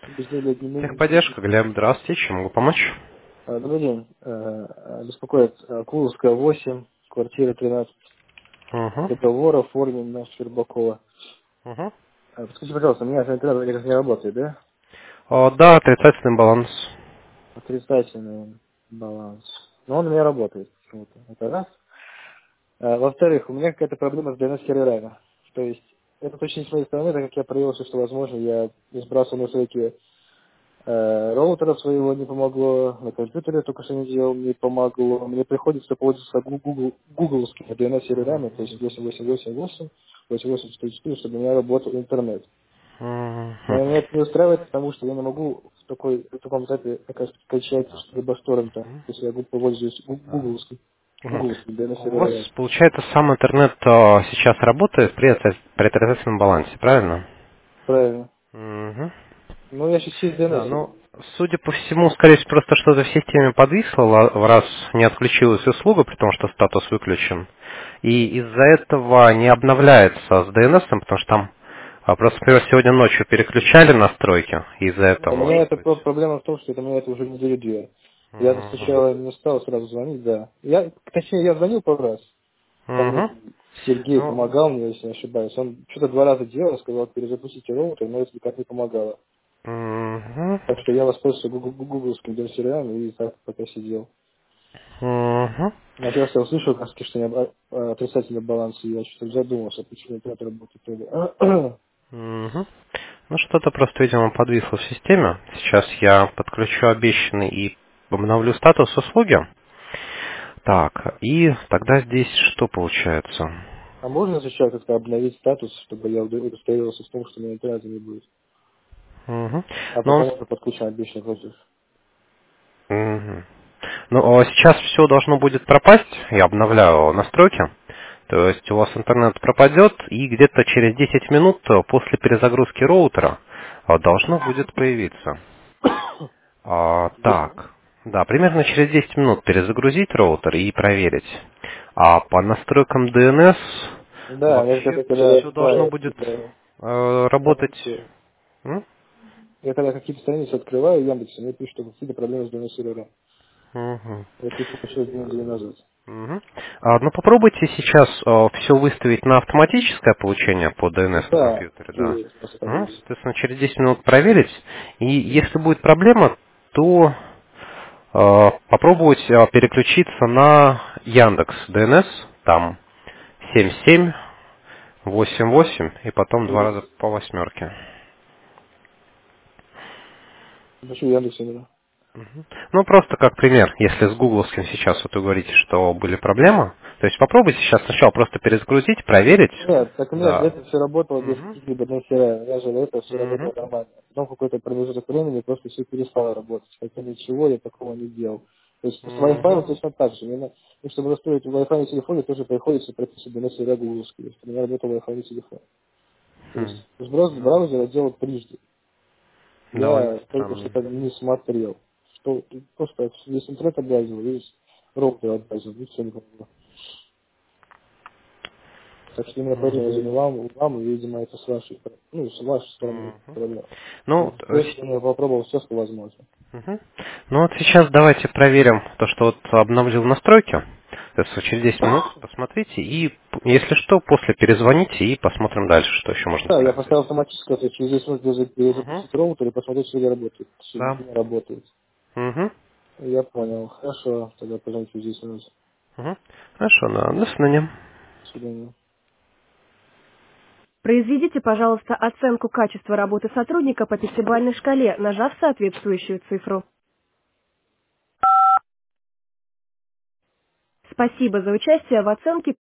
Безделье не нужно. Техподдержка, Глеб, здравствуйте, чем могу помочь? Добрый день. Беспокоит Куловская, 8, квартира 13. Угу. Договор оформлен на Щербакова. Угу. Подскажите, пожалуйста, у меня интернет никак не работает, да? Да, отрицательный баланс. Отрицательный баланс. Но он у меня работает почему-то. Это раз. Во-вторых, у меня какая-то проблема с DNS-серверами. То есть, это точно не с моей стороны, так как я проявил все, что возможно. Я сбрасывал настройки роутера своего, не помогло, на компьютере только что не делал, не помогло. Мне приходится пользоваться гугловскими DNS-серверами, то есть 8888, 8844, чтобы у меня работал интернет. Но Угу. меня это не устраивает, потому что я не могу в таком этапе, оказывается, скачать либо с торрента, если я пользуюсь Угу. гугловскими У вас, DNS-серверами. получается, сам интернет сейчас работает при отрицательном балансе, правильно? Правильно. Угу. Ну, я сейчас через Да, DNS. ну, судя по всему, скорее всего, просто что-то в системе подвисло, раз не отключилась услуга, при том, что статус выключен. И из-за этого не обновляется с DNS, потому что там просто, например, сегодня ночью переключали настройки, и из-за этого У меня может это быть. проблема в том, что это меня это уже неделю две. Я Угу. сначала не стал сразу звонить, да. Точнее, я звонил пару раз. Там мне Угу. Сергей Ну, помогал мне, если не ошибаюсь. Он что-то 2 раза делал, сказал, перезапустите роутер, но это никак не помогало. угу. Так что я воспользовался гугловским сервером и так пока сидел. Угу. Но сейчас я услышал, как что у меня отрицательный баланс, и я что-то задумался, почему это работает. Угу. Ну, что-то просто, видимо, подвисло в системе. Сейчас я подключу обещанный и обновлю статус услуги. Так, и тогда здесь что получается? А можно сейчас как-то обновить статус, чтобы я удостоверился в том, что у меня интернета не будет? Угу. А Ну, потом уже подключен обещанный платеж. мгм. Ну, а сейчас все должно будет пропасть. Я обновляю настройки. То есть у вас интернет пропадет, и где-то через 10 минут после перезагрузки роутера должно будет появиться. Так, да, примерно через 10 минут перезагрузить роутер и проверить. А по настройкам DNS Да, я вообще когда, все должно да, будет работать. страницы, М? я когда какие-то страницы открываю в Яндексе, мне пишут, что какие-то проблемы с DNS-сервером. Мгм. Это еще еще 2 недели назад. Мгм. Ну, попробуйте сейчас все выставить на автоматическое получение по DNS на Да, компьютере, да. есть просто. Соответственно, через 10 минут проверить. И если будет проблема, то попробовать переключиться на Яндекс DNS, там 7788 и потом 2 раза по восьмерке. Почему Яндекс именно? Ну, просто как пример, если с гугловским сейчас вот вы говорите, что были проблемы, то есть попробуйте сейчас сначала просто перезагрузить, проверить. Нет, так у меня Да. это все работало без Мгм. каких-либо DNS-серверов. Я же это все Мгм. работало нормально. Потом какой-то промежуток времени просто все перестало работать. Хотя ничего я такого не делал. То есть с Wi-Fi Мгм. точно так же. И чтобы настроить Wi-Fi на телефоне, тоже приходится прописывать DNS-сервера гугловские. Если у меня работал Wi-Fi на телефоне. То есть Хм. сброс с Ну, браузера делал трижды. довольно Я только странно. что-то не смотрел. Что просто весь интернет облазил, весь роутер облазил, и все не помогло. Так что именно поэтому я Мгм. звоню вам, и, видимо, это с вашей стороны Мгм. проблема. Ну, В принципе, я попробовал все, что возможно. мгм. Ну вот сейчас давайте проверим то, что вот обновил настройки. То есть через 10 минут посмотрите и, если что, после перезвоните и посмотрим дальше, что еще можно Да, я исправить. поставил автоматически, то есть через 10 минут Угу. перезапустить роутер и посмотреть, что ли работает. Что Да. не работает. Угу. Я понял. Хорошо, тогда позвоните через 10 минут. Угу. Хорошо, да. До свидания. До свидания. Произведите, пожалуйста, оценку качества работы сотрудника по пятибалльной шкале, нажав соответствующую цифру. Спасибо за участие в оценке